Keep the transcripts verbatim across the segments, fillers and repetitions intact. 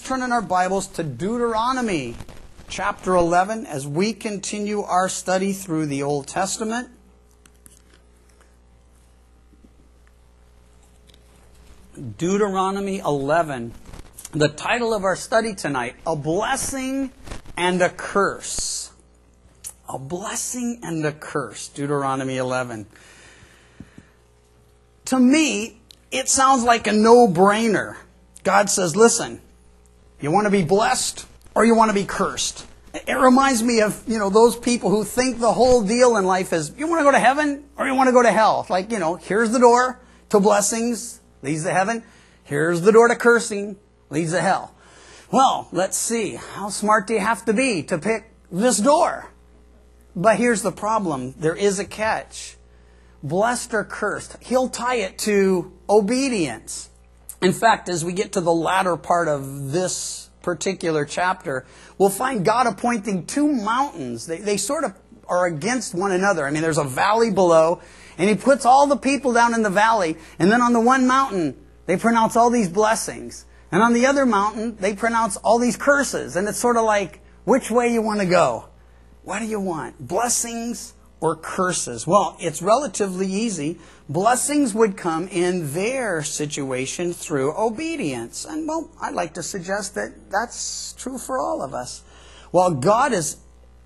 turn in our Bibles to Deuteronomy chapter eleven as we continue our study through the Old Testament. Deuteronomy eleven. The title of our study tonight, A Blessing and a Curse. A blessing and a curse. Deuteronomy eleven. To me, it sounds like a no-brainer. God says, listen, you want to be blessed or you want to be cursed? It reminds me of, you know, those people who think the whole deal in life is, you want to go to heaven or you want to go to hell? It's like, you know, here's the door to blessings, leads to heaven. Here's the door to cursing, leads to hell. Well, let's see. How smart do you have to be to pick this door? But here's the problem. There is a catch. Blessed or cursed. He'll tie it to obedience. In fact, as we get to the latter part of this particular chapter, we'll find God appointing two mountains. They, they sort of are against one another. I mean, there's a valley below, and He puts all the people down in the valley, and then on the one mountain, they pronounce all these blessings. And on the other mountain, they pronounce all these curses. And it's sort of like, which way you want to go? What do you want? Blessings or curses? Well, it's relatively easy. Blessings would come in their situation through obedience. And, well, I'd like to suggest that that's true for all of us. While God is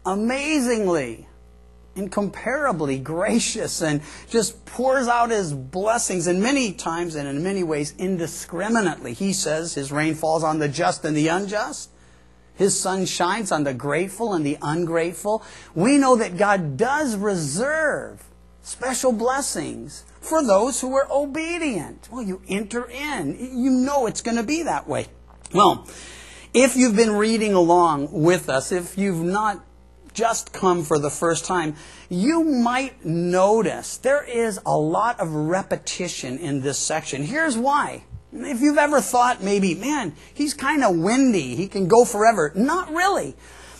amazingly, incomparably gracious and just pours out His blessings, and many times and in many ways indiscriminately. He says His rain falls on the just and the unjust. His sun shines on the grateful and the ungrateful. We know that God does reserve special blessings for those who are obedient. Well, you enter in. You know it's going to be that way. Well, if you've been reading along with us, if you've not just come for the first time, you might notice there is a lot of repetition in this section. Here's why. If you've ever thought maybe, man, he's kind of windy, he can go forever. Not really.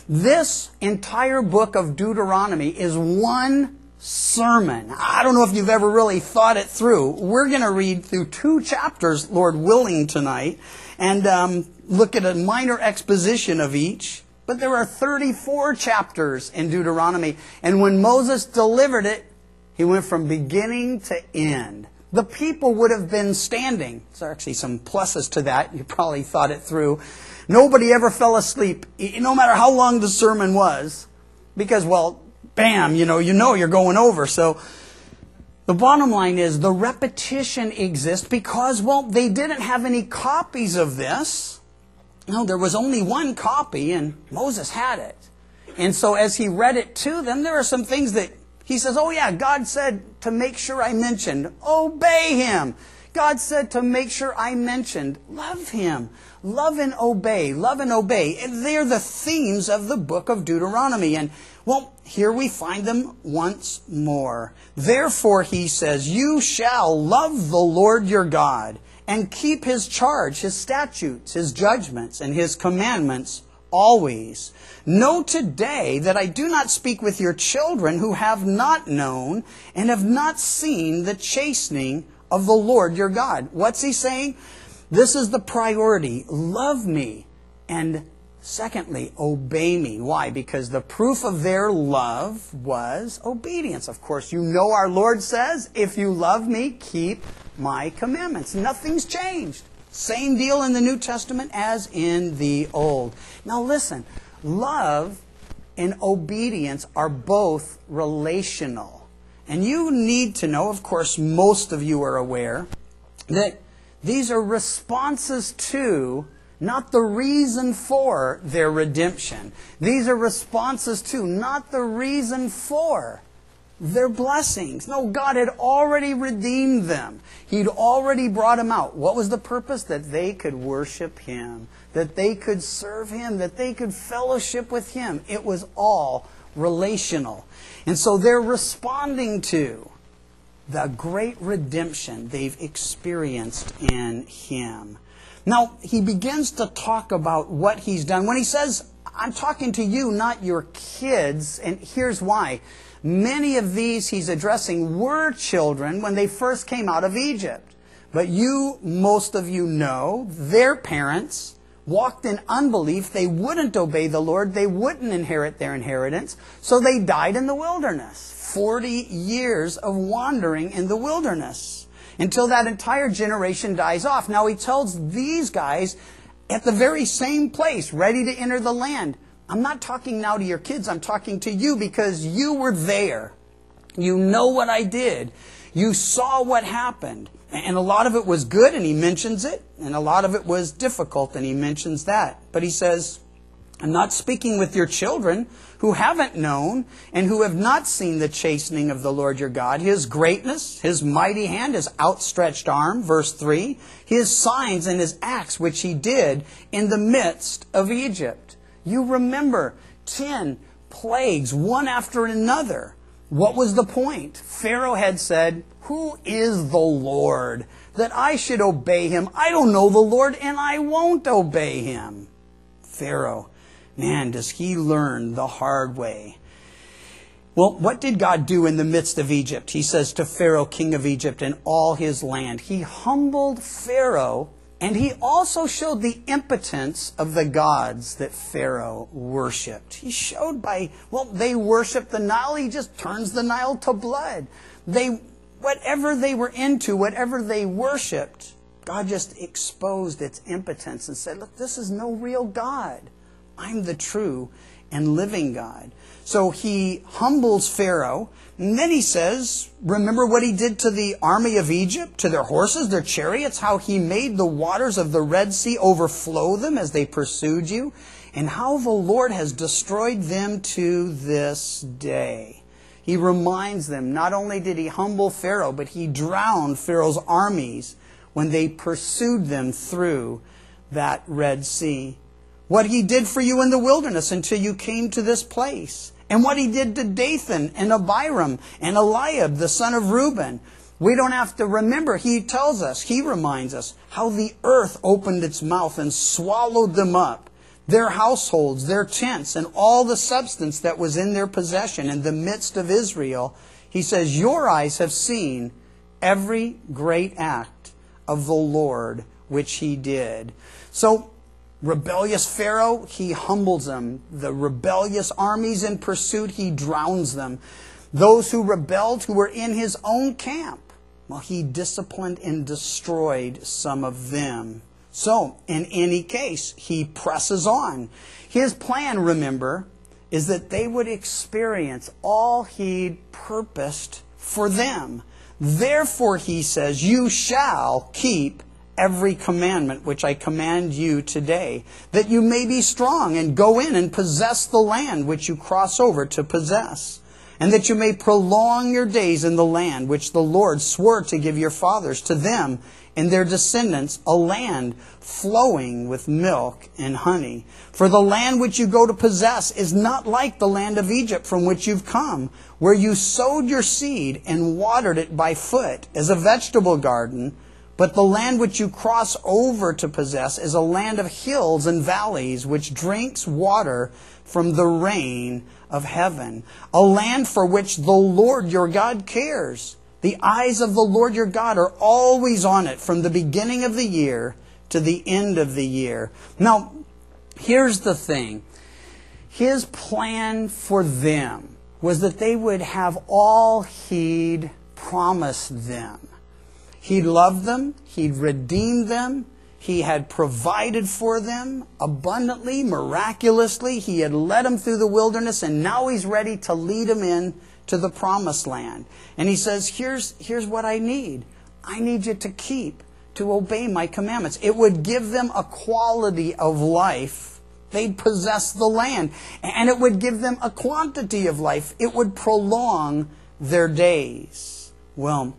This entire book of Deuteronomy is one sermon. I don't know if you've ever really thought it through. We're going to read through two chapters, Lord willing, tonight, and um, look at a minor exposition of each. But there are thirty-four chapters in Deuteronomy, and when Moses delivered it, he went from beginning to end. The people would have been standing. There's actually some pluses to that. You probably thought it through. Nobody ever fell asleep, no matter how long the sermon was, because, well, bam, you know, you know you're going over. So the bottom line is the repetition exists because, well, they didn't have any copies of this. No, there was only one copy, and Moses had it. And so as he read it to them, there are some things that he says, oh yeah, God said to make sure I mentioned, obey Him. God said to make sure I mentioned, love Him. Love and obey, love and obey. And they're the themes of the book of Deuteronomy. And, well, here we find them once more. Therefore, he says, you shall love the Lord your God and keep His charge, His statutes, His judgments, and His commandments always. Know today that I do not speak with your children who have not known and have not seen the chastening of the Lord your God. What's he saying? This is the priority. Love me. And secondly, obey me. Why? Because the proof of their love was obedience. Of course, you know our Lord says, if you love me, keep my commandments. Nothing's changed. Same deal in the New Testament as in the Old. Now listen, love and obedience are both relational. And you need to know, of course, most of you are aware, that these are responses to, not the reason for, their redemption. These are responses to, not the reason for, their blessings. No, God had already redeemed them. He'd already brought them out. What was the purpose? That they could worship Him, that they could serve Him, that they could fellowship with Him. It was all relational. And so they're responding to the great redemption they've experienced in Him. Now, he begins to talk about what He's done. When he says, I'm talking to you, not your kids, and here's why. Many of these he's addressing were children when they first came out of Egypt. But you, most of you know, their parents walked in unbelief. They wouldn't obey the Lord. They wouldn't inherit their inheritance. So they died in the wilderness. Forty years of wandering in the wilderness until that entire generation dies off. Now he tells these guys at the very same place, ready to enter the land. I'm not talking now to your kids. I'm talking to you because you were there. You know what I did. You saw what happened. And a lot of it was good, and he mentions it. And a lot of it was difficult, and he mentions that. But he says, I'm not speaking with your children who haven't known and who have not seen the chastening of the Lord your God, His greatness, His mighty hand, His outstretched arm, verse three, His signs and His acts which He did in the midst of Egypt. You remember ten plagues, one after another. What was the point? Pharaoh had said, who is the Lord that I should obey Him? I don't know the Lord and I won't obey Him. Pharaoh, man, does he learn the hard way. Well, what did God do in the midst of Egypt? He says to Pharaoh, king of Egypt, and all his land. He humbled Pharaoh, and he also showed the impotence of the gods that Pharaoh worshipped. He showed by, well, they worshiped the Nile. He just turns the Nile to blood. They, whatever they were into, whatever they worshipped, God just exposed its impotence and said, look, this is no real God. I'm the true and living God. So he humbles Pharaoh. And then he says, remember what he did to the army of Egypt, to their horses, their chariots, how he made the waters of the Red Sea overflow them as they pursued you, and how the Lord has destroyed them to this day. He reminds them, not only did he humble Pharaoh, but he drowned Pharaoh's armies when they pursued them through that Red Sea. What he did for you in the wilderness until you came to this place. And what he did to Dathan and Abiram and Eliab, the son of Reuben. We don't have to remember. He tells us, he reminds us, how the earth opened its mouth and swallowed them up. Their households, their tents, and all the substance that was in their possession in the midst of Israel. He says, your eyes have seen every great act of the Lord which he did. So, rebellious Pharaoh, he humbles them. The rebellious armies in pursuit, he drowns them. Those who rebelled, who were in his own camp, well, he disciplined and destroyed some of them. So, in any case, he presses on. His plan, remember, is that they would experience all he'd purposed for them. Therefore, he says, you shall keep every commandment which I command you today, that you may be strong and go in and possess the land which you cross over to possess, and that you may prolong your days in the land which the Lord swore to give your fathers, to them and their descendants, a land flowing with milk and honey. For the land which you go to possess is not like the land of Egypt from which you've come, where you sowed your seed and watered it by foot as a vegetable garden. But the land which you cross over to possess is a land of hills and valleys, which drinks water from the rain of heaven. A land for which the Lord your God cares. The eyes of the Lord your God are always on it, from the beginning of the year to the end of the year. Now, here's the thing. His plan for them was that they would have all he'd promised them. He loved them. He'd redeemed them. He had provided for them abundantly, miraculously. He had led them through the wilderness, and now he's ready to lead them in to the promised land. And he says, here's, here's what I need. I need you to keep, to obey my commandments. It would give them a quality of life. They'd possess the land. And it would give them a quantity of life. It would prolong their days. Well,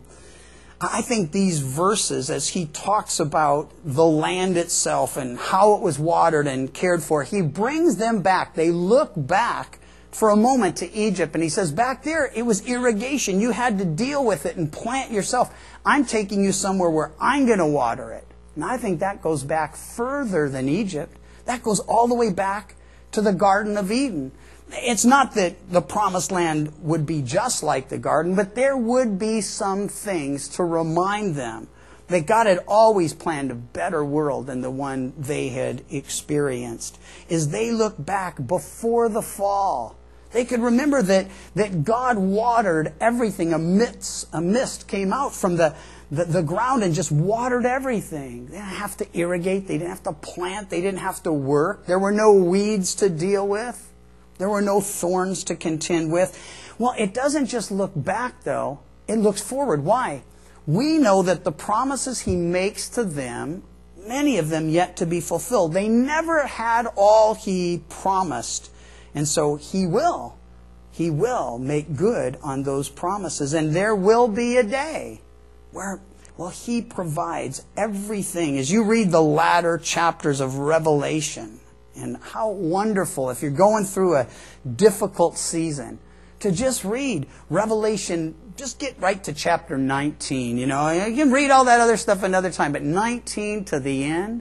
I think these verses, as he talks about the land itself and how it was watered and cared for, he brings them back. They look back for a moment to Egypt, and he says, back there, it was irrigation. You had to deal with it and plant yourself. I'm taking you somewhere where I'm going to water it. And I think that goes back further than Egypt. That goes all the way back to the Garden of Eden. It's not that the promised land would be just like the garden, but there would be some things to remind them that God had always planned a better world than the one they had experienced. As they look back before the fall, they could remember that, that God watered everything. A mist, a mist came out from the, the, the ground and just watered everything. They didn't have to irrigate. They didn't have to plant. They didn't have to work. There were no weeds to deal with. There were no thorns to contend with. Well, it doesn't just look back, though. It looks forward. Why? We know that the promises He makes to them, many of them yet to be fulfilled. They never had all He promised. And so He will. He will make good on those promises. And there will be a day where, well, He provides everything. As you read the latter chapters of Revelation, and how wonderful, if you're going through a difficult season, to just read Revelation, just get right to chapter nineteen. You know, you can read all that other stuff another time, but nineteen to the end,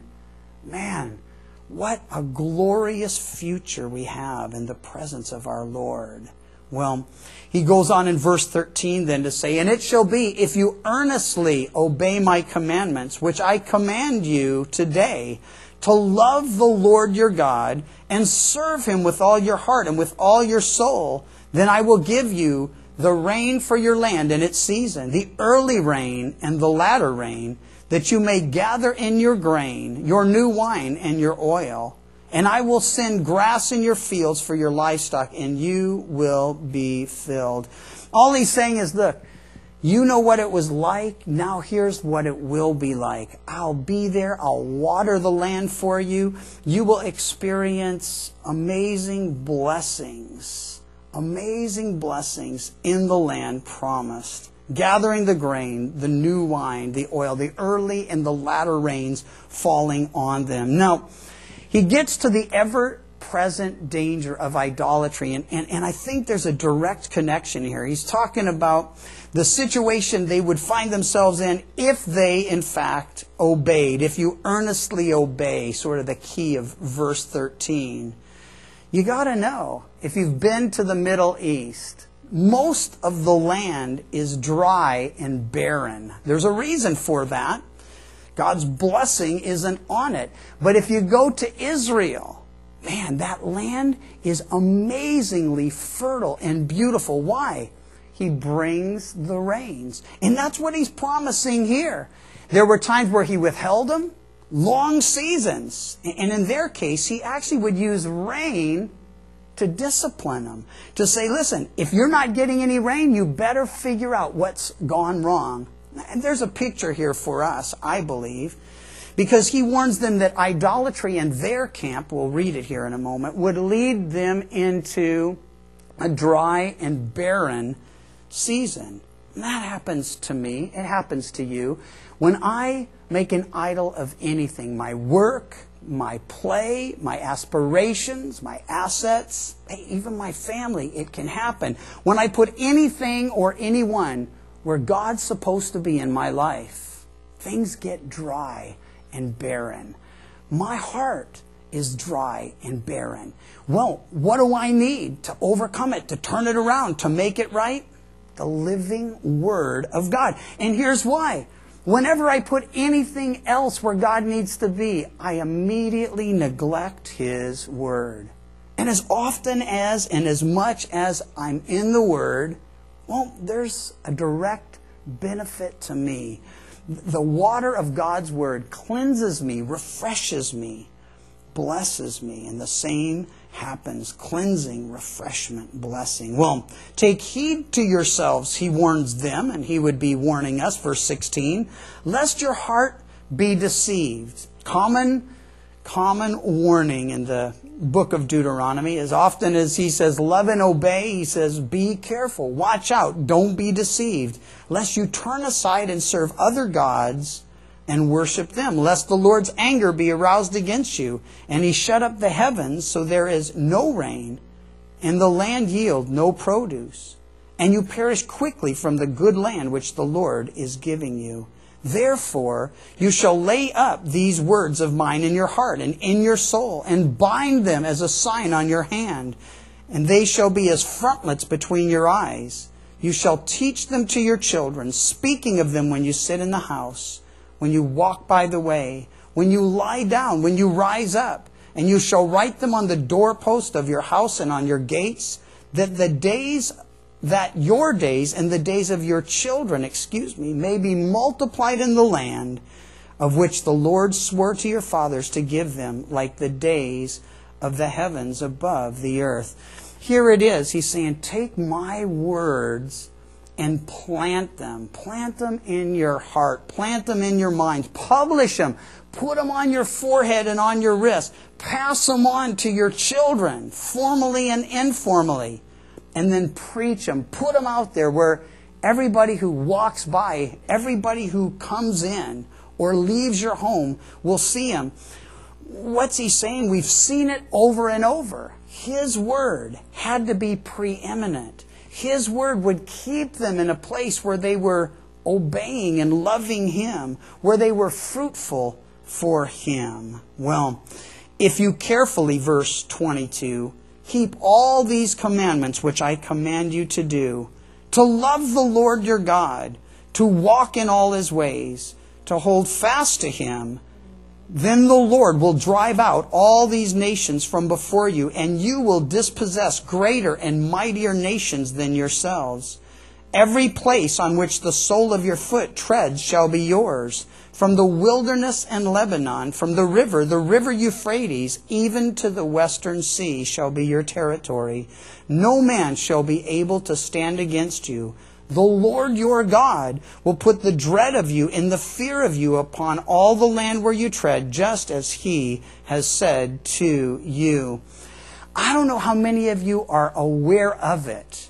man, what a glorious future we have in the presence of our Lord. Well, He goes on in verse thirteen then to say, "And it shall be, if you earnestly obey my commandments, which I command you today, to love the Lord your God and serve Him with all your heart and with all your soul, then I will give you the rain for your land in its season, the early rain and the latter rain, that you may gather in your grain, your new wine and your oil. And I will send grass in your fields for your livestock, and you will be filled." All He's saying is, look, you know what it was like. Now here's what it will be like. I'll be there. I'll water the land for you. You will experience amazing blessings. Amazing blessings in the land promised. Gathering the grain, the new wine, the oil, the early and the latter rains falling on them. Now, He gets to the ever-present danger of idolatry. And, and, and I think there's a direct connection here. He's talking about the situation they would find themselves in if they, in fact, obeyed. If you earnestly obey, sort of the key of verse thirteen. You got to know, if you've been to the Middle East, most of the land is dry and barren. There's a reason for that. God's blessing isn't on it. But if you go to Israel, man, that land is amazingly fertile and beautiful. Why? He brings the rains. And that's what He's promising here. There were times where He withheld them. Long seasons. And in their case, He actually would use rain to discipline them. To say, listen, if you're not getting any rain, you better figure out what's gone wrong. And there's a picture here for us, I believe. Because He warns them that idolatry in their camp, we'll read it here in a moment, would lead them into a dry and barren season. And that happens to me. It happens to you. When I make an idol of anything, my work, my play, my aspirations, my assets, even my family, it can happen. When I put anything or anyone where God's supposed to be in my life, things get dry and barren. My heart is dry and barren. Well, what do I need to overcome it, to turn it around, to make it right? The living Word of God. And here's why. Whenever I put anything else where God needs to be, I immediately neglect His Word. And as often as and as much as I'm in the Word, well, there's a direct benefit to me. The water of God's Word cleanses me, refreshes me, blesses me. And the same happens. Cleansing, refreshment, blessing. Well, take heed to yourselves, He warns them, and He would be warning us, verse sixteen, lest your heart be deceived. Common, common warning in the book of Deuteronomy. As often as He says, love and obey, He says, be careful, watch out, don't be deceived, lest you turn aside and serve other gods and worship them, lest the Lord's anger be aroused against you, and He shut up the heavens so there is no rain, and the land yield no produce, and you perish quickly from the good land which the Lord is giving you. Therefore you shall lay up these words of mine in your heart and in your soul, and bind them as a sign on your hand, and they shall be as frontlets between your eyes. You shall teach them to your children, speaking of them when you sit in the house, when you walk by the way, when you lie down, when you rise up, and you shall write them on the doorpost of your house and on your gates, that the days, that your days and the days of your children, excuse me, may be multiplied in the land of which the Lord swore to your fathers to give them, like the days of the heavens above the earth. Here it is. He's saying, take my words and plant them. Plant them in your heart. Plant them in your mind. Publish them. Put them on your forehead and on your wrist. Pass them on to your children, formally and informally. And then preach them. Put them out there where everybody who walks by, everybody who comes in or leaves your home will see them. What's he saying? We've seen it over and over. His word had to be preeminent. His word would keep them in a place where they were obeying and loving Him, where they were fruitful for Him. Well, if you carefully, verse twenty-two, keep all these commandments which I command you to do, to love the Lord your God, to walk in all His ways, to hold fast to Him, then the Lord will drive out all these nations from before you, and you will dispossess greater and mightier nations than yourselves. Every place on which the sole of your foot treads shall be yours, from the wilderness and Lebanon, from the river, the river Euphrates, even to the western sea shall be your territory. No man shall be able to stand against you. The Lord your God will put the dread of you and the fear of you upon all the land where you tread, just as He has said to you. I don't know how many of you are aware of it.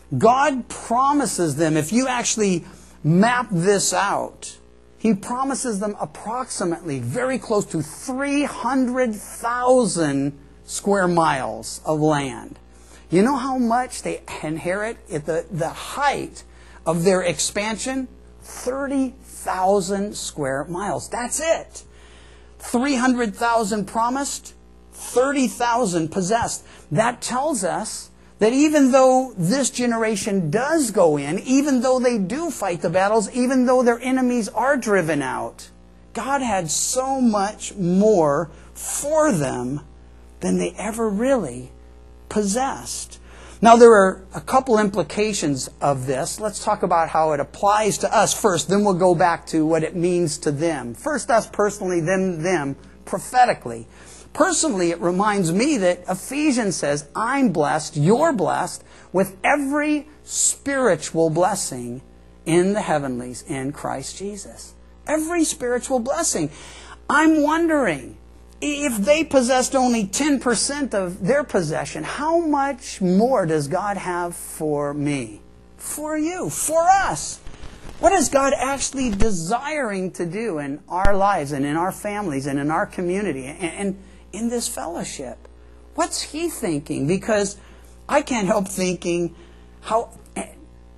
God promises them, if you actually map this out, He promises them approximately very close to three hundred thousand square miles of land. You know how much they inherit at the, the height of their expansion? thirty thousand square miles. That's it. three hundred thousand promised, thirty thousand possessed. That tells us that even though this generation does go in, even though they do fight the battles, even though their enemies are driven out, God had so much more for them than they ever really possessed. Now, there are a couple implications of this. Let's talk about how it applies to us first, then we'll go back to what it means to them. First us personally, then them prophetically. Personally, it reminds me that Ephesians says, I'm blessed, you're blessed, with every spiritual blessing in the heavenlies in Christ Jesus. Every spiritual blessing. I'm wondering, if they possessed only ten percent of their possession, how much more does God have for me? For you, for us. What is God actually desiring to do in our lives and in our families and in our community and, and in this fellowship? What's He thinking? Because I can't help thinking how, and,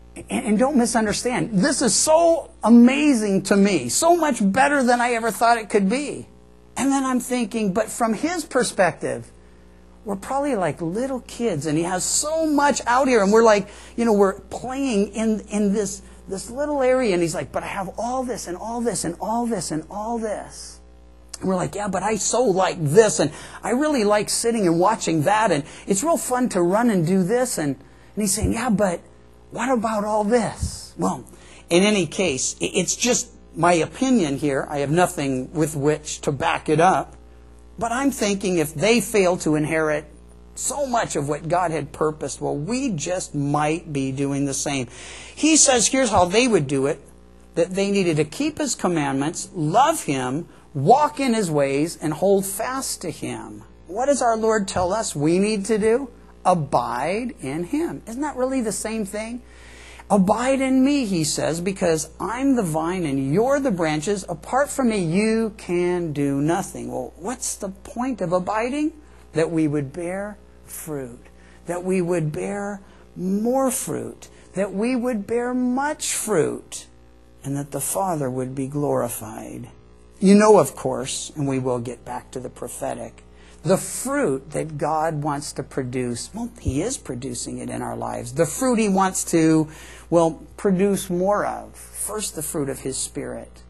and don't misunderstand, this is so amazing to me, so much better than I ever thought it could be. And then I'm thinking, but from His perspective, we're probably like little kids, and He has so much out here, and we're like, you know, we're playing in, in this, this little area, and He's like, but I have all this, and all this, and all this, and all this. And we're like, yeah, but I so like this, and I really like sitting and watching that, and it's real fun to run and do this, and, and He's saying, yeah, but what about all this? Well, in any case, it's just my opinion here. I have nothing with which to back it up. But I'm thinking if they fail to inherit so much of what God had purposed, well, we just might be doing the same. He says here's how they would do it. That they needed to keep His commandments, love Him, walk in His ways, and hold fast to Him. What does our Lord tell us we need to do? Abide in Him. Isn't that really the same thing? Abide in me, He says, because I'm the vine and you're the branches. Apart from me, you can do nothing. Well, what's the point of abiding? That we would bear fruit. That we would bear more fruit. That we would bear much fruit. And that the Father would be glorified. You know, of course, and we will get back to the prophetic, the fruit that God wants to produce, well, He is producing it in our lives. The fruit He wants to, well, produce more of. First, the fruit of His Spirit.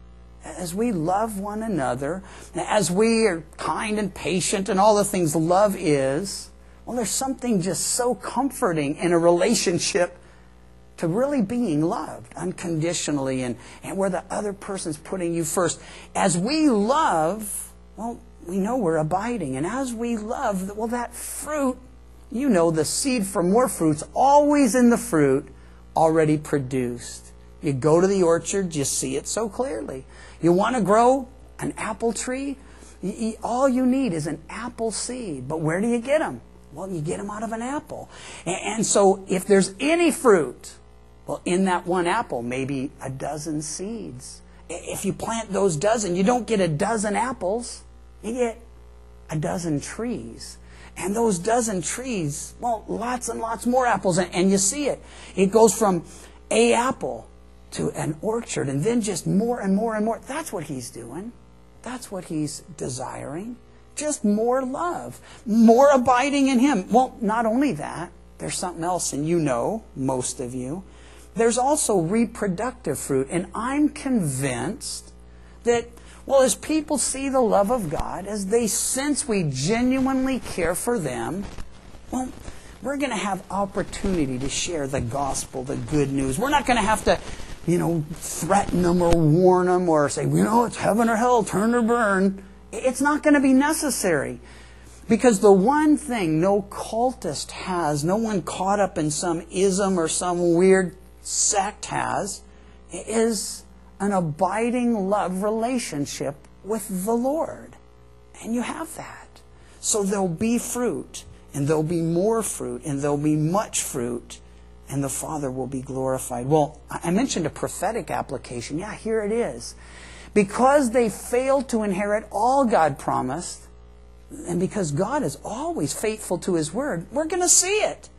as we love one another, as we are kind and patient and all the things love is, well, there's something just so comforting in a relationship to really being loved unconditionally and, and where the other person's putting you first. As we love, well, we know we're abiding. And as we love, well, that fruit, you know, the seed for more fruit's always in the fruit, already produced. You go to the orchard, you see it so clearly. You want to grow an apple tree? You, you, all you need is an apple seed. But where do you get them? Well, you get them out of an apple. And, and so if there's any fruit, well, in that one apple, maybe a dozen seeds. If you plant those dozen, you don't get a dozen apples. You get a dozen trees. And those dozen trees, well, lots and lots more apples. And, and you see it. It goes from a apple to an orchard, and then just more and more and more. That's what He's doing. That's what He's desiring. Just more love. More abiding in Him. Well, not only that, there's something else, and you know, most of you. There's also reproductive fruit. And I'm convinced that, well, as people see the love of God, as they sense we genuinely care for them, well, we're going to have opportunity to share the gospel, the good news. We're not going to have to, you know, threaten them or warn them or say, you know, it's heaven or hell, turn or burn. It's not going to be necessary. Because the one thing no cultist has, no one caught up in some ism or some weird sect has, is an abiding love relationship with the Lord. And you have that. So there'll be fruit, and there'll be more fruit, and there'll be much fruit, and the Father will be glorified. Well, I mentioned a prophetic application. Yeah, here it is. Because they failed to inherit all God promised, and because God is always faithful to His Word, we're going to see it.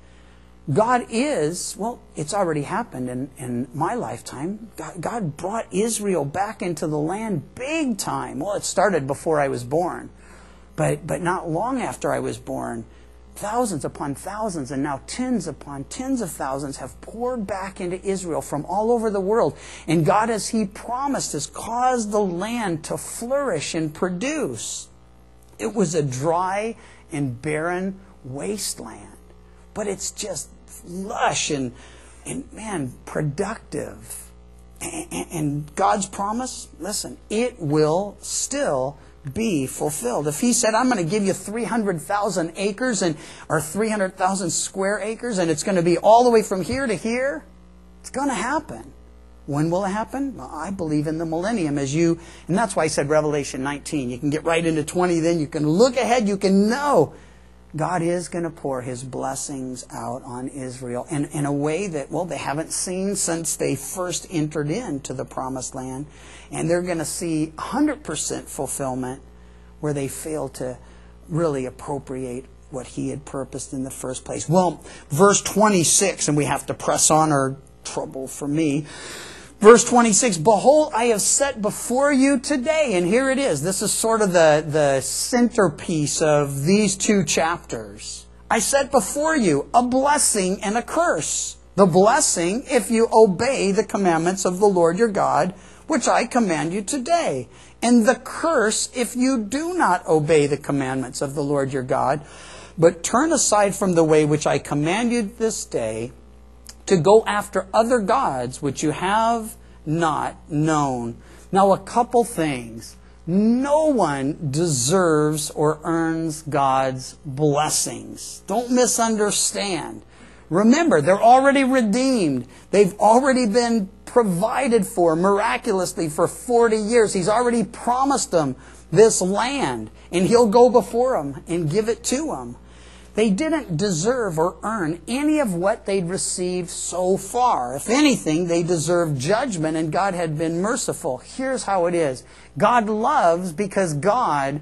God is, well, it's already happened in, in my lifetime. God, God brought Israel back into the land big time. Well, it started before I was born. But, but not long after I was born, thousands upon thousands and now tens upon tens of thousands have poured back into Israel from all over the world. And God, as He promised, has caused the land to flourish and produce. It was a dry and barren wasteland. But it's just lush and, and man, productive. And, and God's promise, listen, it will still be fulfilled. If He said, I'm going to give you three hundred thousand acres and or three hundred thousand square acres, and it's going to be all the way from here to here, it's going to happen. When will it happen? Well, I believe in the millennium, as you, and that's why I said Revelation nineteen. You can get right into twenty, then you can look ahead, you can know God is going to pour His blessings out on Israel in, in a way that, well, they haven't seen since they first entered into the promised land. And they're going to see one hundred percent fulfillment where they fail to really appropriate what He had purposed in the first place. Well, verse twenty-six, and we have to press on, or trouble for me. Verse twenty-six, behold, I have set before you today. And here it is. This is sort of the, the centerpiece of these two chapters. I set before you a blessing and a curse. The blessing, if you obey the commandments of the Lord your God, which I command you today. And the curse, if you do not obey the commandments of the Lord your God, but turn aside from the way which I command you this day, to go after other gods which you have not known. Now, a couple things. No one deserves or earns God's blessings. Don't misunderstand. Remember, they're already redeemed. They've already been provided for miraculously for forty years. He's already promised them this land, and He'll go before them and give it to them. They didn't deserve or earn any of what they'd received so far. If anything, they deserved judgment, and God had been merciful. Here's how it is. God loves because God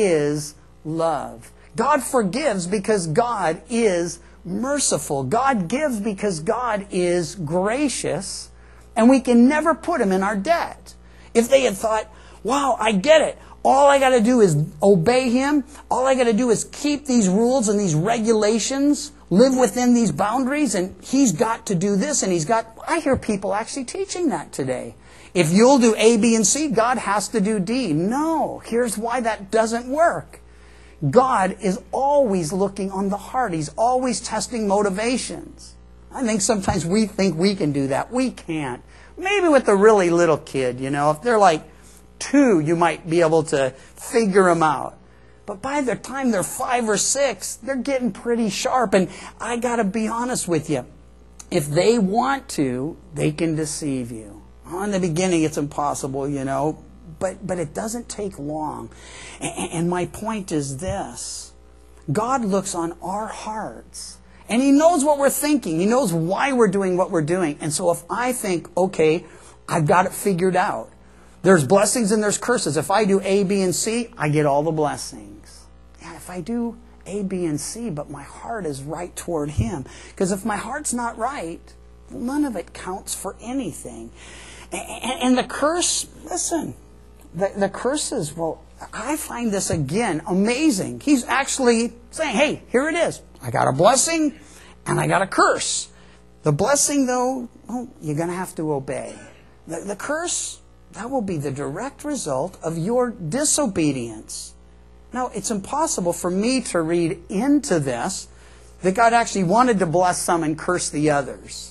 is love. God forgives because God is merciful. God gives because God is gracious, and we can never put Him in our debt. If they had thought, wow, I get it. All I got to do is obey Him. All I got to do is keep these rules and these regulations, live within these boundaries, and He's got to do this, and He's got... I hear people actually teaching that today. If you'll do A, B, and C, God has to do D. No, here's why that doesn't work. God is always looking on the heart. He's always testing motivations. I think sometimes we think we can do that. We can't. Maybe with a really little kid, you know, if they're like two, you might be able to figure them out. But by the time they're five or six, they're getting pretty sharp. And I got to be honest with you. If they want to, they can deceive you. In the beginning, it's impossible, you know, but, but it doesn't take long. And, and my point is this. God looks on our hearts. And He knows what we're thinking. He knows why we're doing what we're doing. And so if I think, okay, I've got it figured out. There's blessings and there's curses. If I do A, B, and C, I get all the blessings. And if I do A, B, and C, but my heart is right toward Him. Because if my heart's not right, none of it counts for anything. And, and the curse, listen, the, the curses, well, I find this again amazing. He's actually saying, hey, here it is. I got a blessing and I got a curse. The blessing, though, well, you're going to have to obey. The, the curse, that will be the direct result of your disobedience. Now, it's impossible for me to read into this that God actually wanted to bless some and curse the others.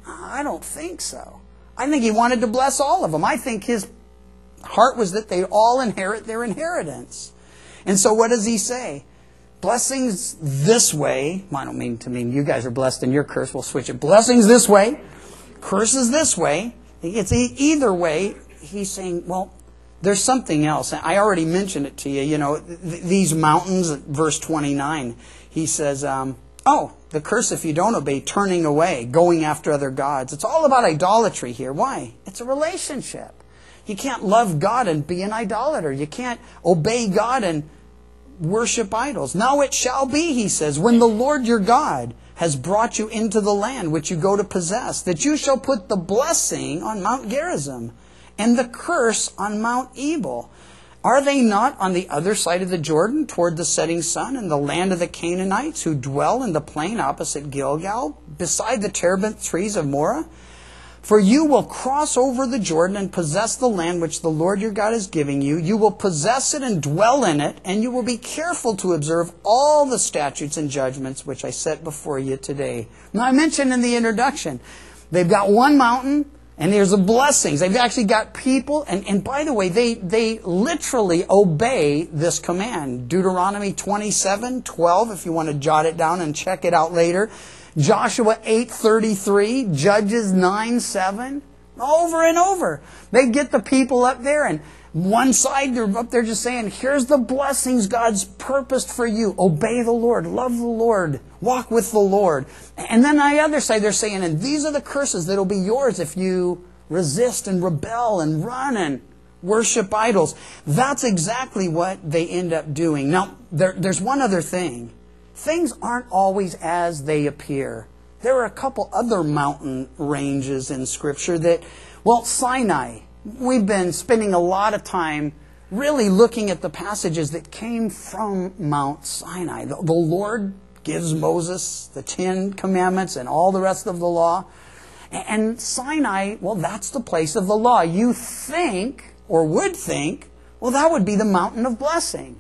I don't think so. I think He wanted to bless all of them. I think His heart was that they all inherit their inheritance. And so what does He say? Blessings this way. I don't mean to mean you guys are blessed and you're cursed. We'll switch it. Blessings this way. Curses this way. It's either way. He's saying, well, there's something else. I already mentioned it to you. You know, th- these mountains, verse twenty-nine, He says, um, oh, the curse if you don't obey, turning away, going after other gods. It's all about idolatry here. Why? It's a relationship. You can't love God and be an idolater. You can't obey God and worship idols. Now it shall be, He says, when the Lord your God has brought you into the land which you go to possess, that you shall put the blessing on Mount Gerizim and the curse on Mount Ebal. Are they not on the other side of the Jordan toward the setting sun in the land of the Canaanites who dwell in the plain opposite Gilgal, beside the terebinth trees of Moreh? For you will cross over the Jordan and possess the land which the Lord your God is giving you. You will possess it and dwell in it, and you will be careful to observe all the statutes and judgments which I set before you today. Now, I mentioned in the introduction, they've got one mountain, and there's the blessings. They've actually got people, and, and by the way, they, they literally obey this command. Deuteronomy twenty-seven twelve, if you want to jot it down and check it out later. Joshua eight thirty-three, Judges nine seven, over and over. They get the people up there, and one side they're up there just saying, here's the blessings God's purposed for you. Obey the Lord, love the Lord, walk with the Lord. And then on the other side they're saying, and these are the curses that'll be yours if you resist and rebel and run and worship idols. That's exactly what they end up doing. Now, there, there's one other thing. Things aren't always as they appear. There are a couple other mountain ranges in Scripture that, well, Sinai. We've been spending a lot of time really looking at the passages that came from Mount Sinai. The, the Lord gives Moses the Ten Commandments and all the rest of the law. And, and Sinai, well, that's the place of the law. You think, or would think, well, that would be the mountain of blessing.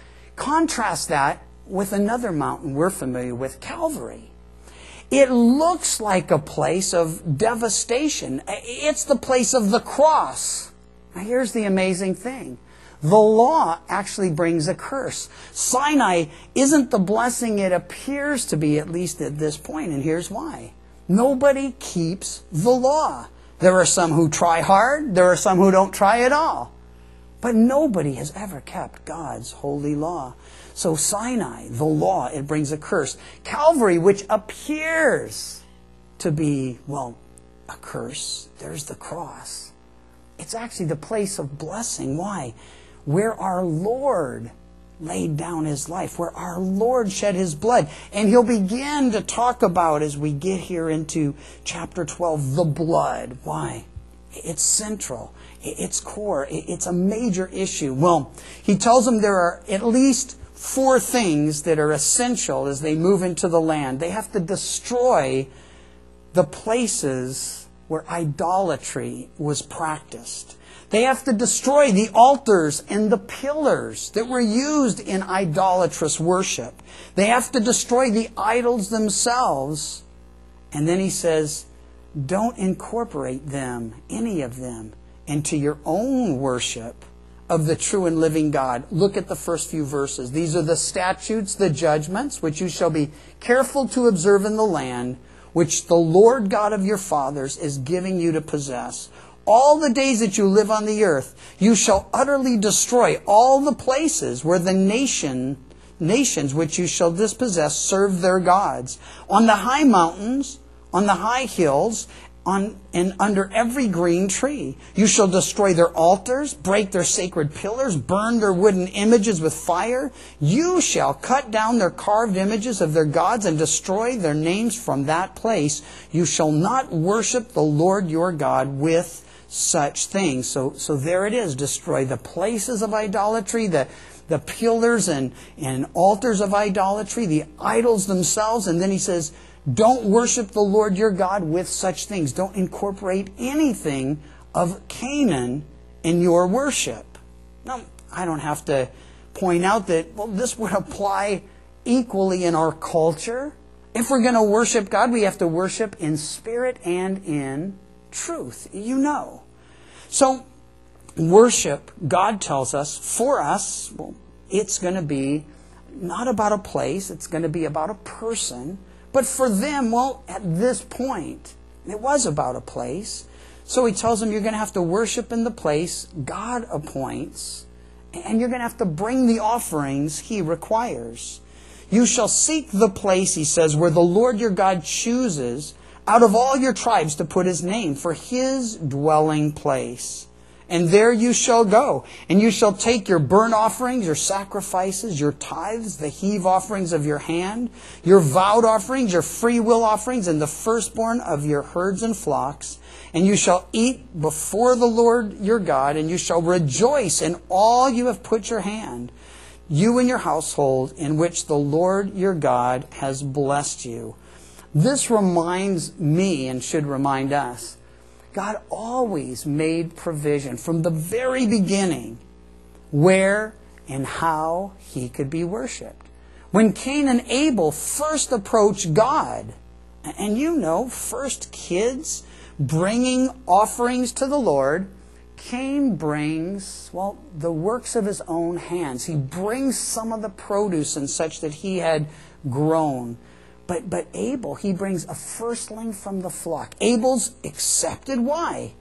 Contrast that with another mountain we're familiar with, Calvary. It looks like a place of devastation. It's the place of the cross. Now here's the amazing thing. The law actually brings a curse. Sinai isn't the blessing it appears to be, at least at this point, and here's why. Nobody keeps the law. There are some who try hard. There are some who don't try at all. But nobody has ever kept God's holy law. So Sinai, the law, it brings a curse. Calvary, which appears to be, well, a curse, there's the cross. It's actually the place of blessing. Why? Where our Lord laid down His life, where our Lord shed His blood. And He'll begin to talk about, as we get here into chapter twelve, the blood. Why? It's central. It's core. It's a major issue. Well, He tells them there are at least four things that are essential as they move into the land. They have to destroy the places where idolatry was practiced. They have to destroy the altars and the pillars that were used in idolatrous worship. They have to destroy the idols themselves. And then he says, don't incorporate them, any of them, into your own worship of the true and living God. Look at the first few verses. These are the statutes, the judgments, which you shall be careful to observe in the land, which the Lord God of your fathers is giving you to possess. All the days that you live on the earth, you shall utterly destroy all the places where the nation, nations which you shall dispossess serve their gods. On the high mountains, on the high hills, on and under every green tree. You shall destroy their altars, break their sacred pillars, burn their wooden images with fire. You shall cut down their carved images of their gods and destroy their names from that place. You shall not worship the Lord your God with such things. So, so there it is. Destroy the places of idolatry, the, the pillars and, and altars of idolatry, the idols themselves. And then he says, don't worship the Lord your God with such things. Don't incorporate anything of Canaan in your worship. Now, I don't have to point out that, well, this would apply equally in our culture. If we're going to worship God, we have to worship in spirit and in truth. You know. So, worship, God tells us, for us, well, it's going to be not about a place. It's going to be about a person. But for them, well, at this point, it was about a place. So he tells them you're going to have to worship in the place God appoints, and you're going to have to bring the offerings He requires. You shall seek the place, he says, where the Lord your God chooses out of all your tribes to put His name, for His dwelling place. And there you shall go, and you shall take your burnt offerings, your sacrifices, your tithes, the heave offerings of your hand, your vowed offerings, your free will offerings, and the firstborn of your herds and flocks. And you shall eat before the Lord your God, and you shall rejoice in all you have put your hand, you and your household, in which the Lord your God has blessed you. This reminds me, and should remind us, God always made provision from the very beginning where and how He could be worshipped. When Cain and Abel first approached God, and you know, first kids bringing offerings to the Lord, Cain brings, well, the works of his own hands. He brings some of the produce and such that he had grown. But, but Abel, he brings a firstling from the flock. Abel's accepted. Why?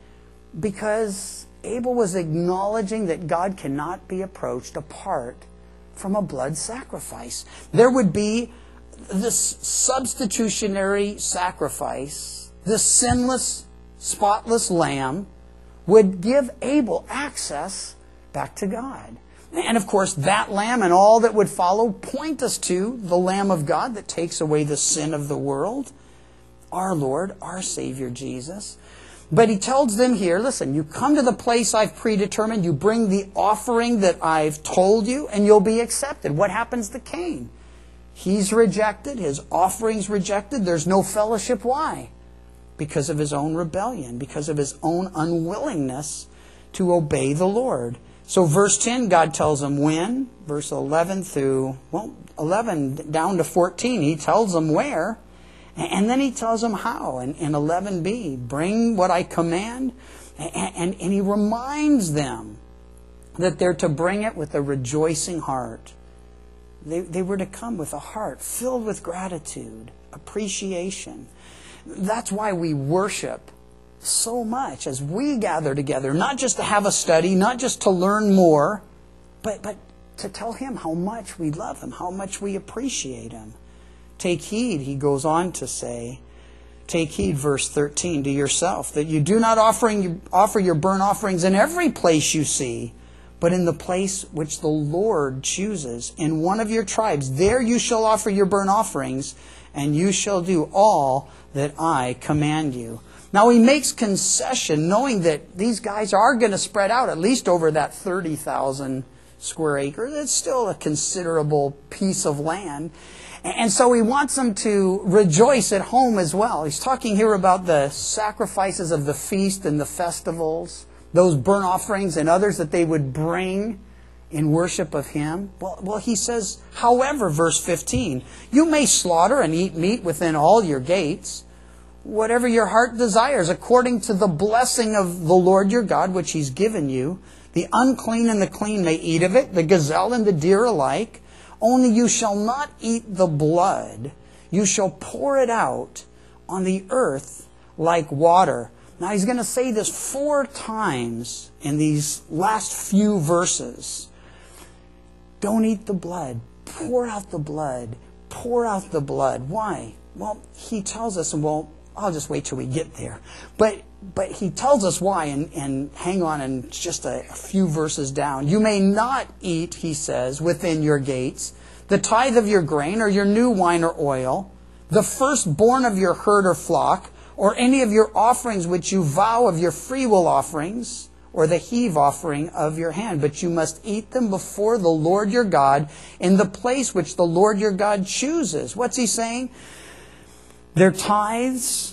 Because Abel was acknowledging that God cannot be approached apart from a blood sacrifice. There would be this substitutionary sacrifice, this sinless, spotless lamb would give Abel access back to God. And of course, that lamb and all that would follow point us to the Lamb of God that takes away the sin of the world, our Lord, our Savior Jesus. But he tells them here, listen, you come to the place I've predetermined, you bring the offering that I've told you, and you'll be accepted. What happens to Cain? He's rejected, his offering's rejected, there's no fellowship. Why? Because of his own rebellion, because of his own unwillingness to obey the Lord. So verse ten, God tells them when. Verse eleven through, well, eleven down to fourteen, He tells them where. And then He tells them how. And in eleven b, bring what I command. And, and, and He reminds them that they're to bring it with a rejoicing heart. They, they were to come with a heart filled with gratitude, appreciation. That's why we worship so much as we gather together, not just to have a study, not just to learn more, but, but to tell Him how much we love Him, how much we appreciate Him. Take heed, he goes on to say, take heed, verse thirteen, to yourself, that you do not offering, offer your burnt offerings in every place you see, but in the place which the Lord chooses, in one of your tribes. There you shall offer your burnt offerings, and you shall do all that I command you. Now he makes concession, knowing that these guys are going to spread out at least over that thirty thousand square acres. It's still a considerable piece of land. And so he wants them to rejoice at home as well. He's talking here about the sacrifices of the feast and the festivals, those burnt offerings and others that they would bring in worship of him. Well, well, he says, however, verse fifteen, you may slaughter and eat meat within all your gates, whatever your heart desires, according to the blessing of the Lord your God, which he's given you. The unclean and the clean may eat of it, the gazelle and the deer alike. Only you shall not eat the blood. You shall pour it out on the earth like water. Now he's going to say this four times in these last few verses. Don't eat the blood. Pour out the blood. Pour out the blood. Why? Well, he tells us, and well, I'll just wait till we get there. But but he tells us why, and, and hang on, and just a, a few verses down. You may not eat, he says, within your gates, the tithe of your grain or your new wine or oil, the firstborn of your herd or flock, or any of your offerings which you vow of your freewill offerings, or the heave offering of your hand. But you must eat them before the Lord your God in the place which the Lord your God chooses. What's he saying? Their tithes,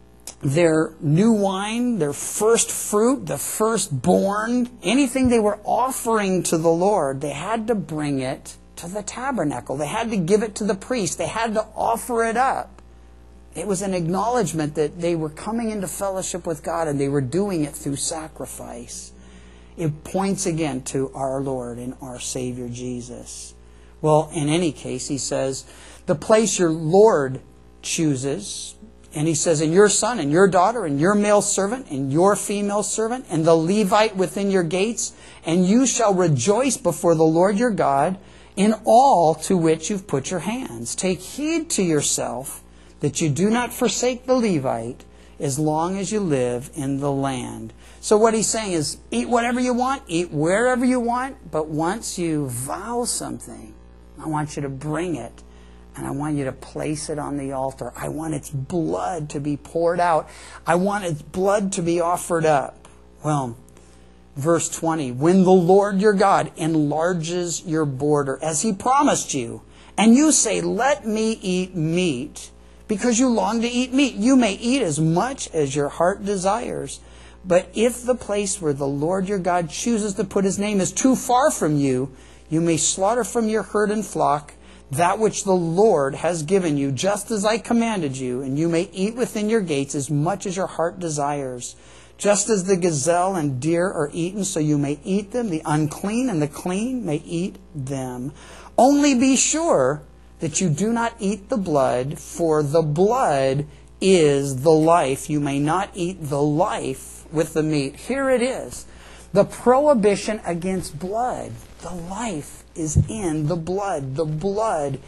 their new wine, their first fruit, the firstborn, anything they were offering to the Lord, they had to bring it to the tabernacle. They had to give it to the priest. They had to offer it up. It was an acknowledgement that they were coming into fellowship with God and they were doing it through sacrifice. It points again to our Lord and our Savior Jesus. Well, in any case, he says, the place your Lord chooses, and he says, and your son and your daughter and your male servant and your female servant and the Levite within your gates, and you shall rejoice before the Lord your God in all to which you've put your hands. Take heed to yourself that you do not forsake the Levite as long as you live in the land. So what he's saying is, eat whatever you want, eat wherever you want, but once you vow something, I want you to bring it. And I want you to place it on the altar. I want its blood to be poured out. I want its blood to be offered up. Well, verse twenty, when the Lord your God enlarges your border, as he promised you, and you say, let me eat meat, because you long to eat meat, you may eat as much as your heart desires. But if the place where the Lord your God chooses to put his name is too far from you, you may slaughter from your herd and flock that which the Lord has given you, just as I commanded you, and you may eat within your gates as much as your heart desires. Just as the gazelle and deer are eaten, so you may eat them. The unclean and the clean may eat them. Only be sure that you do not eat the blood, for the blood is the life. You may not eat the life with the meat. Here it is. The prohibition against blood. The life is in the blood. The blood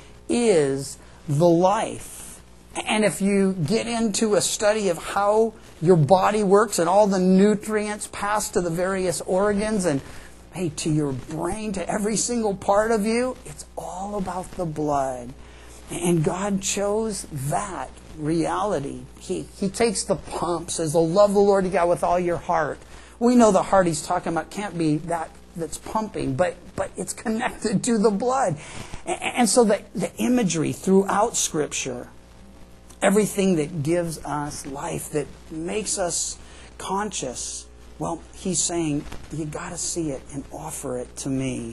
is the life. And if you get into a study of how your body works and all the nutrients pass to the various organs and hey, to your brain, to every single part of you, it's all about the blood. And God chose that reality. He, he takes the pump, says, "Oh, love the Lord your God with all your heart." We know the heart he's talking about can't be that that's pumping, but but it's connected to the blood. And so the, the imagery throughout Scripture, everything that gives us life, that makes us conscious, well, he's saying, you got to see it and offer it to me,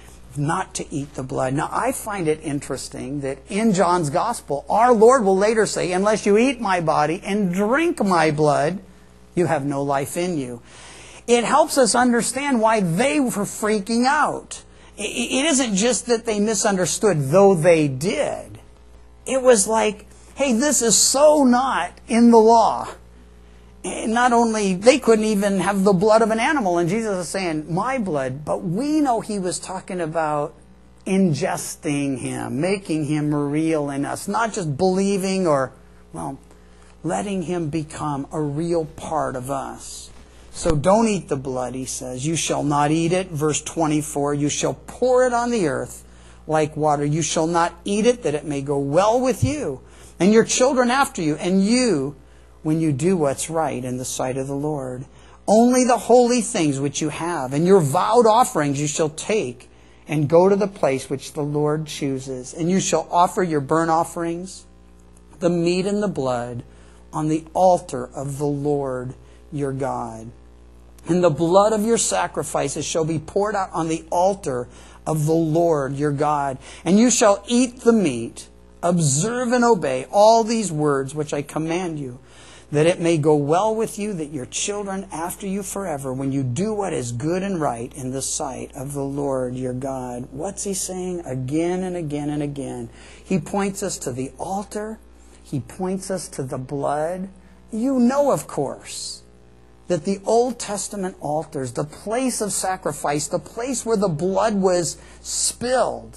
not to eat the blood. Now, I find it interesting that in John's Gospel, our Lord will later say, unless you eat my body and drink my blood, you have no life in you. It helps us understand why they were freaking out. It isn't just that they misunderstood, though they did. It was like, hey, this is so not in the law. And not only, they couldn't even have the blood of an animal, and Jesus is saying, my blood, but we know he was talking about ingesting him, making him real in us, not just believing or, well, letting him become a real part of us. So don't eat the blood, he says. You shall not eat it. Verse twenty-four, you shall pour it on the earth like water. You shall not eat it, that it may go well with you, and your children after you, and you, when you do what's right in the sight of the Lord. Only the holy things which you have, and your vowed offerings you shall take, and go to the place which the Lord chooses. And you shall offer your burnt offerings, the meat and the blood, on the altar of the Lord your God. And the blood of your sacrifices shall be poured out on the altar of the Lord your God. And you shall eat the meat, observe and obey all these words which I command you, that it may go well with you, that your children after you forever, when you do what is good and right in the sight of the Lord your God. What's he saying again and again and again? He points us to the altar. He points us to the blood. You know, of course, that the Old Testament altars, the place of sacrifice, the place where the blood was spilled,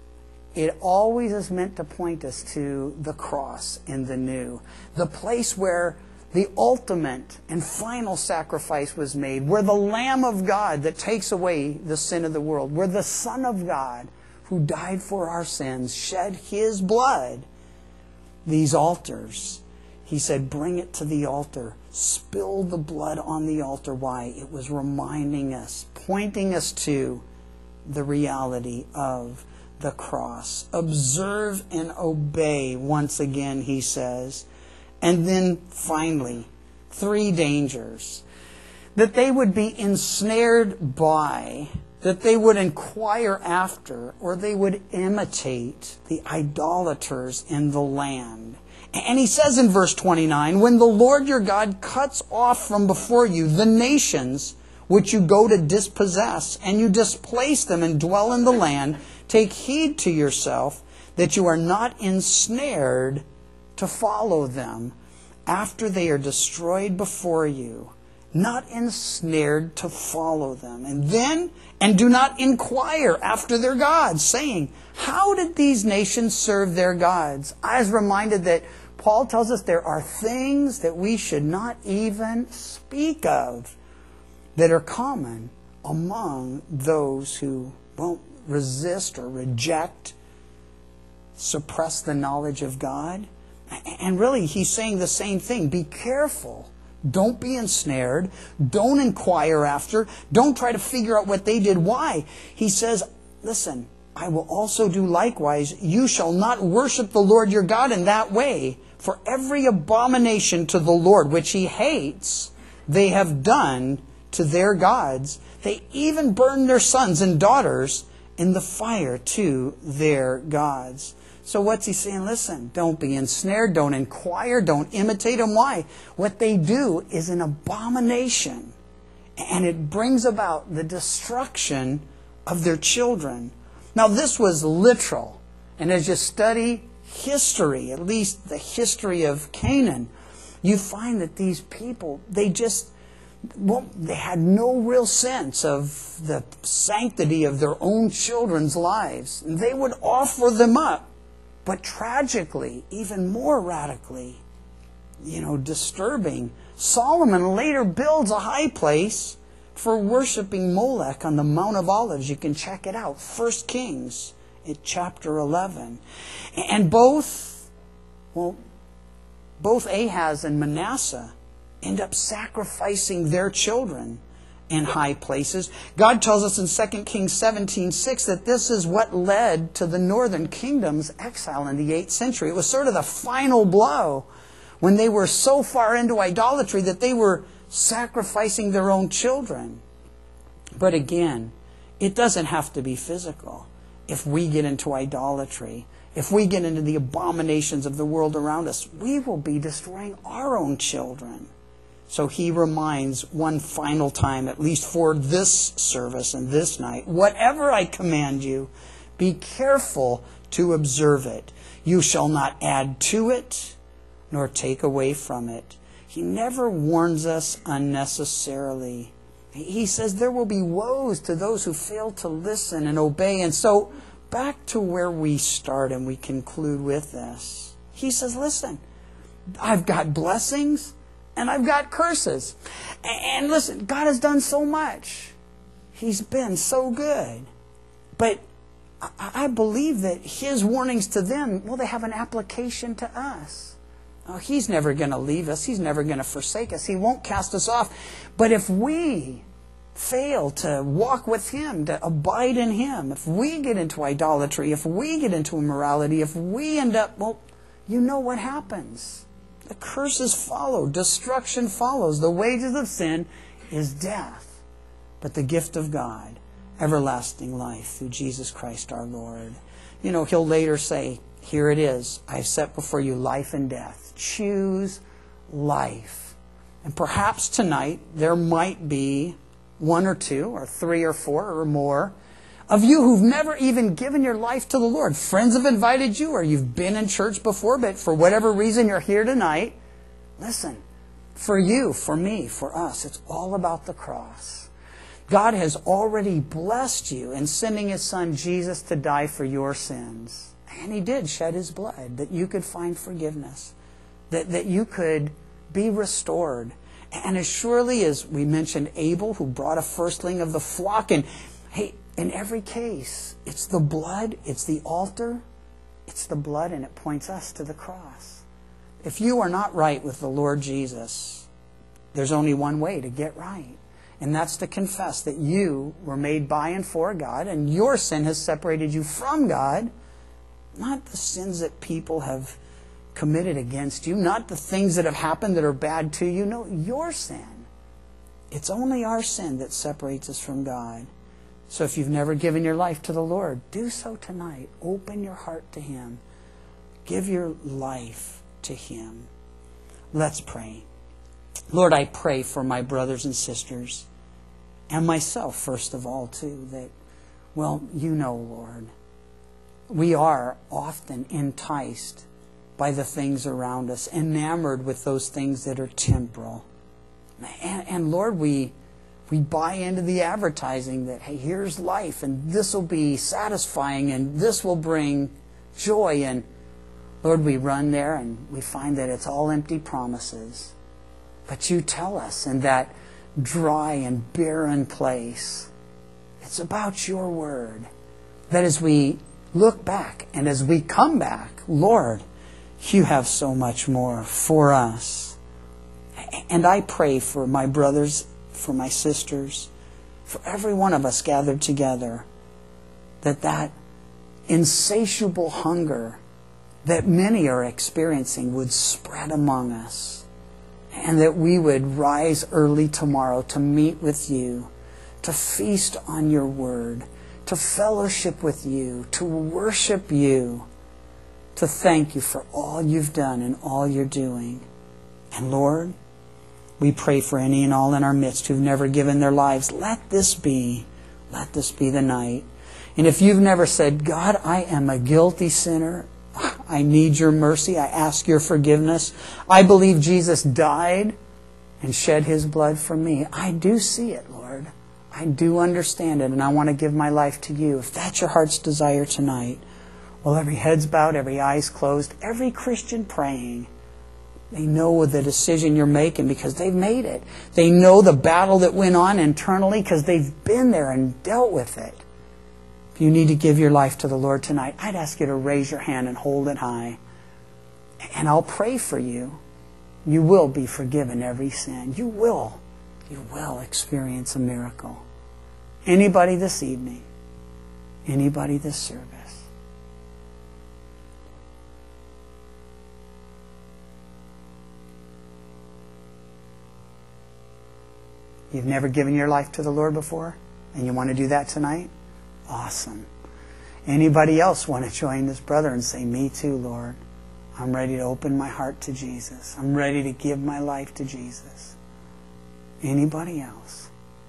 it always is meant to point us to the cross in the new. The place where the ultimate and final sacrifice was made, where the Lamb of God that takes away the sin of the world, where the Son of God who died for our sins shed his blood. These altars, he said, bring it to the altar. Spill the blood on the altar. Why? It was reminding us, pointing us to the reality of the cross. Observe and obey, once again, he says. And then finally, three dangers. That they would be ensnared by, that they would inquire after, or they would imitate the idolaters in the land. And he says in verse twenty-nine, when the Lord your God cuts off from before you the nations which you go to dispossess, and you displace them and dwell in the land, take heed to yourself that you are not ensnared to follow them after they are destroyed before you. Not ensnared to follow them. And then, and do not inquire after their gods, saying, how did these nations serve their gods? I was reminded that Paul tells us there are things that we should not even speak of that are common among those who won't resist or reject, suppress the knowledge of God. And really, he's saying the same thing. Be careful. Don't be ensnared. Don't inquire after. Don't try to figure out what they did. Why? He says, listen, I will also do likewise. You shall not worship the Lord your God in that way. For every abomination to the Lord, which he hates, they have done to their gods. They even burn their sons and daughters in the fire to their gods. So what's he saying? Listen, don't be ensnared, don't inquire, don't imitate them. Why? What they do is an abomination. And it brings about the destruction of their children. Now this was literal. And as you study history, at least the history of Canaan, you find that these people, they just, well, they had no real sense of the sanctity of their own children's lives. And they would offer them up. But tragically, even more radically, you know, disturbing, Solomon later builds a high place for worshiping Molech on the Mount of Olives. You can check it out. First Kings at chapter eleven. And both, well, both Ahaz and Manasseh end up sacrificing their children in high places. God tells us in Second Kings seventeen six that this is what led to the northern kingdom's exile in the eighth century. It was sort of the final blow when they were so far into idolatry that they were sacrificing their own children. But again, it doesn't have to be physical. If we get into idolatry, if we get into the abominations of the world around us, we will be destroying our own children. So he reminds one final time, at least for this service and this night, whatever I command you, be careful to observe it. You shall not add to it, nor take away from it. He never warns us unnecessarily. He says there will be woes to those who fail to listen and obey. And so back to where we start and we conclude with this. He says, listen, I've got blessings and I've got curses. And listen, God has done so much. He's been so good. But I believe that his warnings to them, well, they have an application to us. Oh, he's never going to leave us. He's never going to forsake us. He won't cast us off. But if we fail to walk with Him, to abide in Him, if we get into idolatry, if we get into immorality, if we end up, well, you know what happens. The curses follow. Destruction follows. The wages of sin is death. But the gift of God, everlasting life through Jesus Christ our Lord. You know, He'll later say, here it is. I've set before you life and death. Choose life. And perhaps tonight there might be one or two or three or four or more of you who've never even given your life to the Lord. Friends have invited you, or you've been in church before, but for whatever reason you're here tonight. Listen, for you, for me, for us, it's all about the cross. God has already blessed you in sending His Son Jesus to die for your sins. And He did shed His blood that you could find forgiveness, that, that you could be restored. And as surely as we mentioned Abel, who brought a firstling of the flock, and hey, in every case, it's the blood, it's the altar, it's the blood, and it points us to the cross. If you are not right with the Lord Jesus, there's only one way to get right. And that's to confess that you were made by and for God, and your sin has separated you from God. Not the sins that people have committed against you, not the things that have happened that are bad to you. No, your sin. It's only our sin that separates us from God. So if you've never given your life to the Lord, do so tonight. Open your heart to Him. Give your life to Him. Let's pray. Lord, I pray for my brothers and sisters, and myself first of all too, that, well, you know, Lord, we are often enticed by the things around us, enamored with those things that are temporal. And, and Lord, we we buy into the advertising that, hey, here's life, and this will be satisfying, and this will bring joy. And Lord, we run there, and we find that it's all empty promises. But you tell us in that dry and barren place, it's about your word, that as we look back and as we come back, Lord, you have so much more for us. And I pray for my brothers, for my sisters, for every one of us gathered together, that that insatiable hunger that many are experiencing would spread among us, and that we would rise early tomorrow to meet with you, to feast on your word, to fellowship with you, to worship you, to thank you for all you've done and all you're doing. And Lord, we pray for any and all in our midst who've never given their lives. Let this be, let this be the night. And if you've never said, God, I am a guilty sinner, I need your mercy, I ask your forgiveness, I believe Jesus died and shed His blood for me, I do see it, Lord. I do understand it, and I want to give my life to you. If that's your heart's desire tonight, well, every head's bowed, every eye's closed, every Christian praying, they know the decision you're making because they've made it. They know the battle that went on internally because they've been there and dealt with it. If you need to give your life to the Lord tonight, I'd ask you to raise your hand and hold it high. And I'll pray for you. You will be forgiven every sin. You will. You will experience a miracle. Anybody this evening? Anybody this service? You've never given your life to the Lord before, and you want to do that tonight? Awesome. Anybody else want to join this brother and say, me too, Lord. I'm ready to open my heart to Jesus. I'm ready to give my life to Jesus. Anybody else?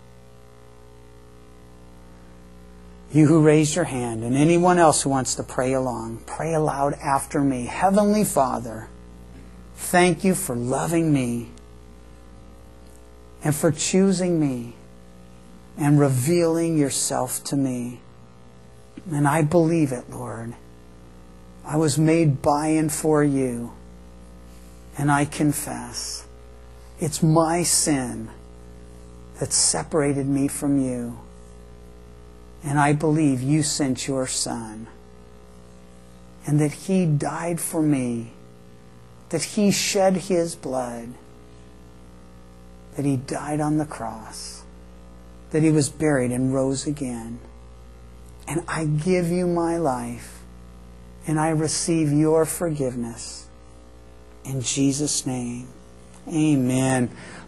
You who raised your hand, and anyone else who wants to pray along, pray aloud after me. Heavenly Father, thank you for loving me and for choosing me and revealing yourself to me. And I believe it, Lord. I was made by and for you. And I confess it's my sin that separated me from you. And I believe you sent your Son. And that He died for me. That He shed His blood. That He died on the cross. that He was buried and rose again. And I give you my life, and I receive your forgiveness. In Jesus' name, amen.